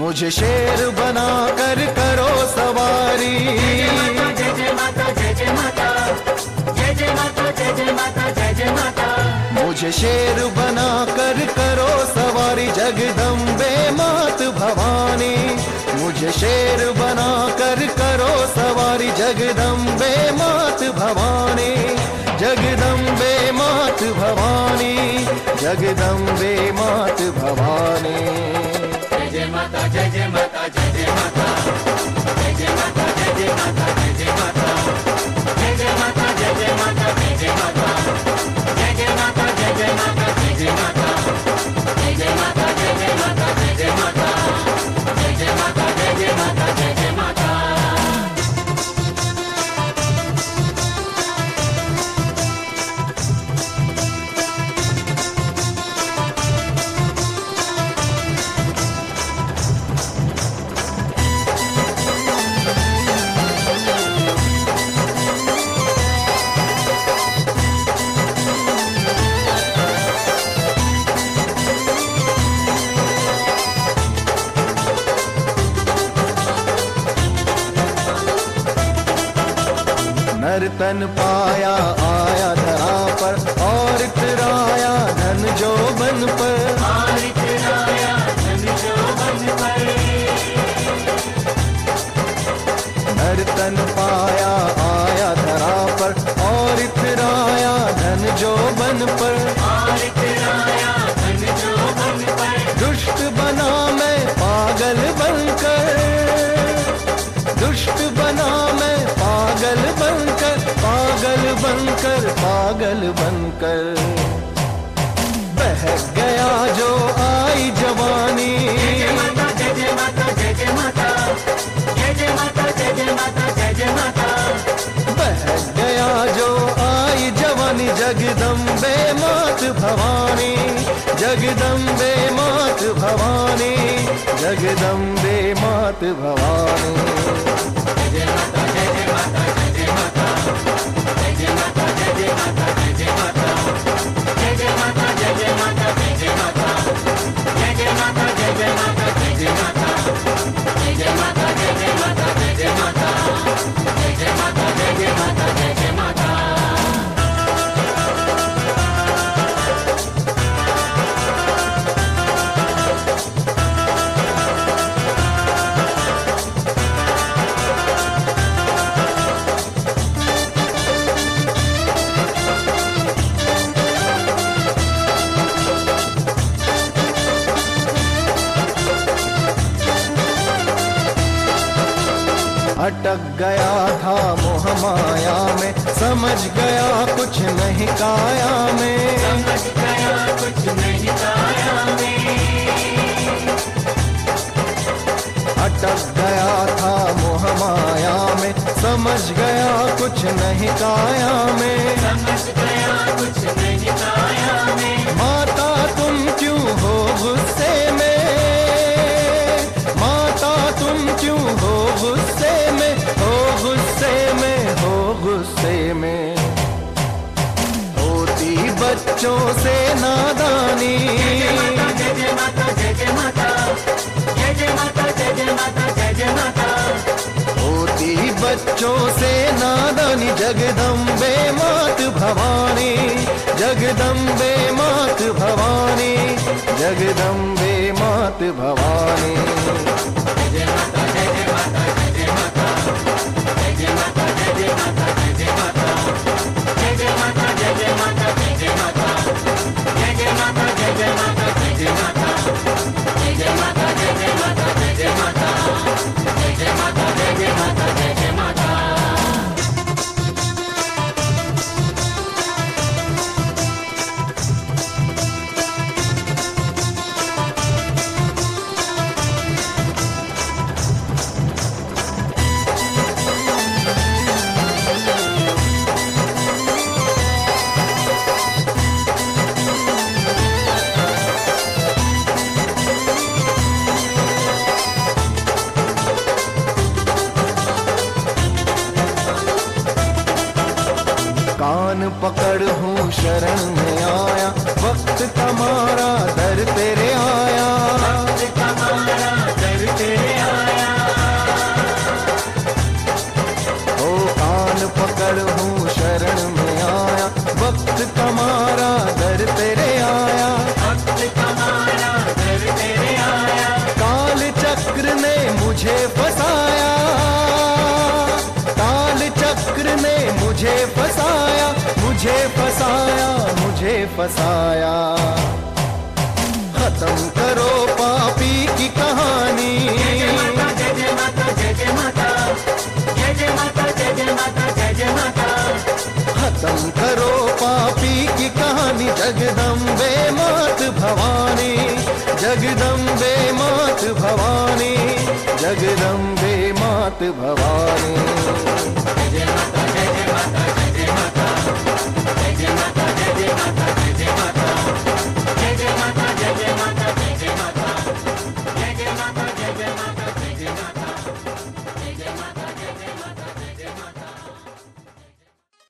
मुझे शेर बना कर करो सवारी। जय माता जय माता जय माता जय माता जय माता जय माता। मुझे शेर बना कर करो सवारी जगदम्बे मात भवानी। मुझे शेर बना कर करो सवारी जगदम्बे मात भवानी। जगदम्बे मात भवानी जगदम्बे मात भवानी। जय माता जय माता जय माता जय माता जय माता जय माता जय माता जय माता जय माता जय माता जय माता जय माता जय माता जय माता जय माता जय माता जय माता जय माता। नर्तन पाया आया धरा पर और इतराया धन जो बन पर। और इतराया धन जो बन पर। नर्तन पाया आया धरा पर और इतराया धन जो बन पर। और इतराया धन जो बन पर। दुष्ट बना मैं पागल बनकर। दुष्ट बना मैं पागल बनकर। पागल बनकर पागल बनकर बह गया जो आई जवानी। जय माता जय माता जय माता जय माता जय माता जय माता। बह गया जो आई जवानी जगदम्बे मात भवानी। जगदम्बे मात भवानी जगदम्बे मात भवानी। जय माता जय माता जय माता जय माता जय माता जय माता जय माता जय माता जय माता जय माता जय माता जय माता जय माता जय माता जय माता जय माता जय माता जय माता। अटक गया था मोह माया में समझ गया कुछ नहीं काया में। समझ गया कुछ नहीं काया में। अटक गया था मोह माया में समझ गया कुछ नहीं काया में। समझ गया कुछ नहीं काया में। माता तुम क्यों हो गुस्से में। माता तुम क्यों हो गुस्से में। हो गुस्से में हो गुस्से में होती बच्चों से नादानी। जय माता जय माता जय माता जय माता जय माता। होती बच्चों से नादानी जगदम्बे मात भवानी। जगदम्बे मात भवानी जगदम्बे मात भवानी। जय माता जय माता जय माता जय माता जय माता जय माता जय माता जय माता जय माता जय माता जय माता जय माता जय माता जय माता जय माता जय माता जय माता जय माता। कान पकड़ हूँ शरण में आया वक्त तुम्हारा दर तेरे आया। वक्त तुम्हारा दर मुझे फसाया। खत्म करो पापी की कहानी। जय जय माता, जय जय माता, जय जय माता, जय जय माता, जय जय माता, जय जय माता। खत्म करो पापी की कहानी। जगदम्बे मात भवानी, जगदम्बे मात भवानी, जगदम्बे मात भवानी। जय जय माता।